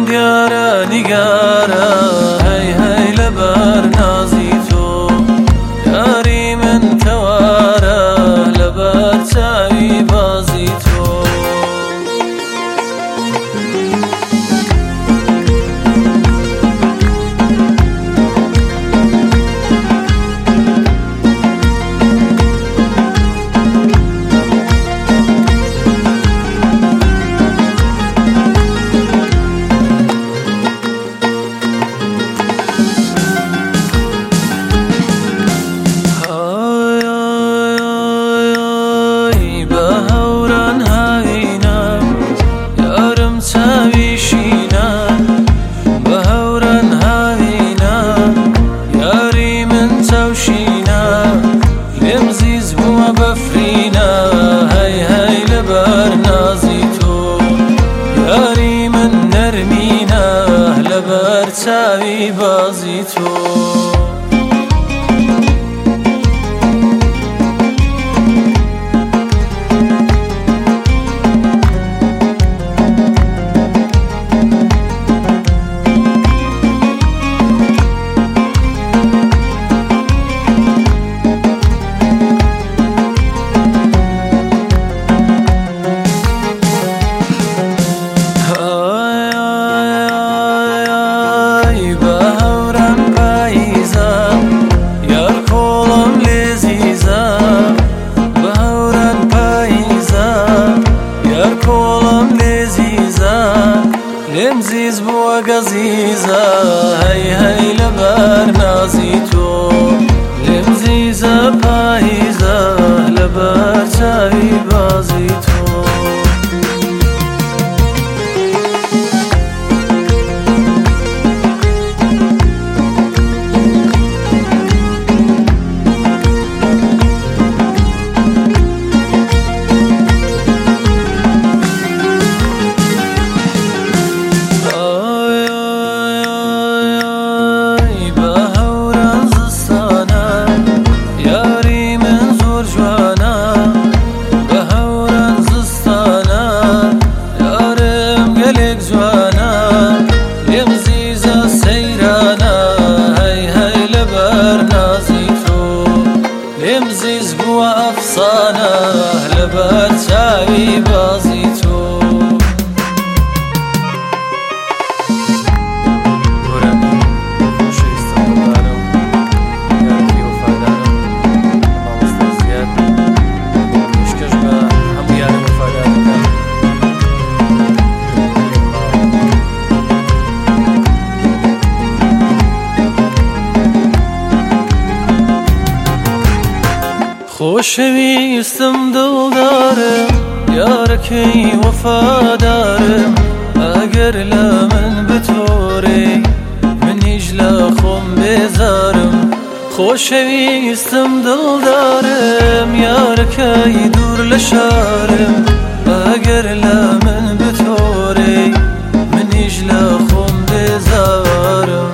دیارە نیگارە هەی هەی لەبەر نازی تۆ یاری من کەوارە لەبەر چاوی بازی تۆ چاوی بازی تو لمزيز بوا قزيزة هاي هاي لبر نازي تو لمزيزة بايزة لبر شاوي بازي تو لمزيز بوا أفصانة لبر شاوي بازي تو خۆشەویستم دڵدارم یارەکەی وەفادارم ئەگەر لە من بتۆرێ منیش لە خۆم بێزارم خۆشەویستم دڵدارم یارەکەی دوور لە شارم ئەگەر لە من بتۆرێ منیش لە خۆم بێزارم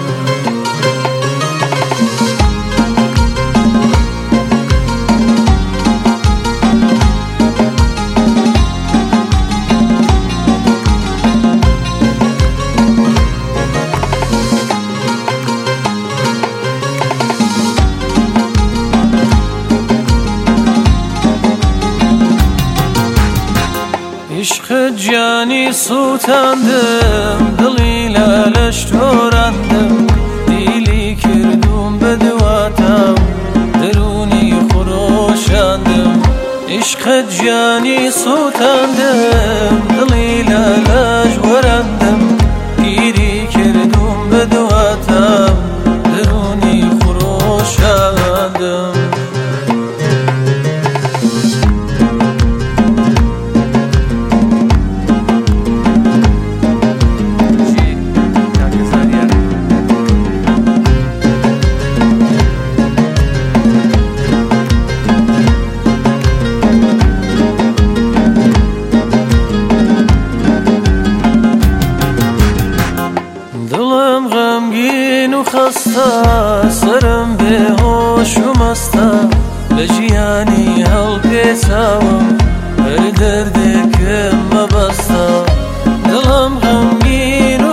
عشق جانی سوتاندم دڵی لە لەش تۆراندم دیلی کردوم بە دواتم دەرونی خۆشاندم عشق جانی سوتاندم دڵی لە لەش وەراندم گیری کردوم بە دواتم دەرونی خۆشاندم سرم بێهۆش و مەستە لە ژیانی هەڵپێچاوم هەر دەردێکم مەبەستە دڵم غەمگین و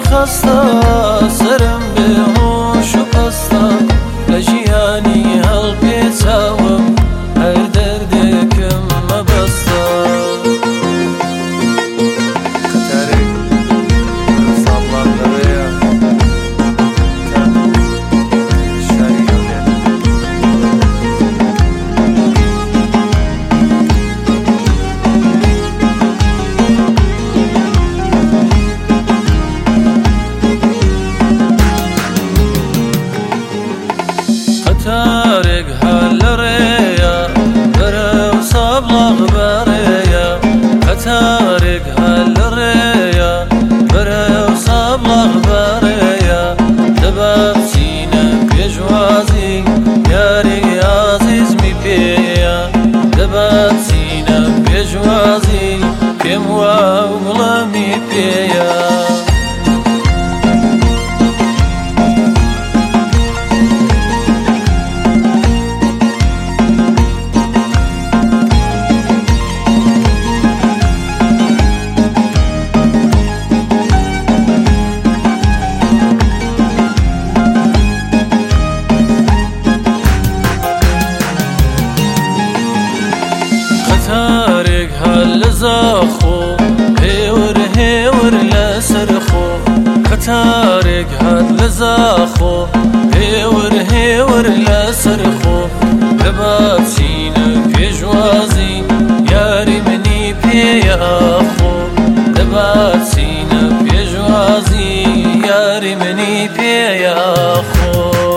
قەتارێک هات لە زاخۆ هێور هێور لەسەر خۆ دەبا بچینە پێشوازی یاری منی پێیاخۆ دەبا بچینە پێشوازی یاری منی پێیاخۆ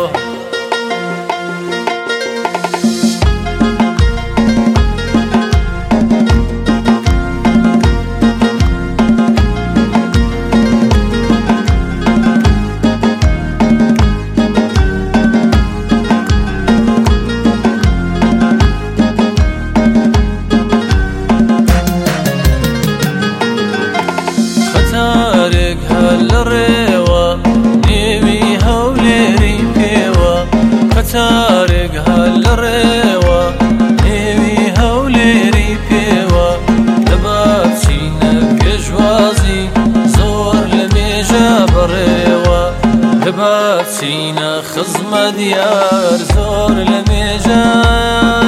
قەتارێک هات لە ڕێوە نێوی هەولێری پێوە قەتارێک هات لە ڕێوە نێوی هەولێری پێوە دەبا بچینە پێشوازی زۆر لە مێژە بەڕێوە دەبا بچینە خزمەت یار زۆر لە مێژە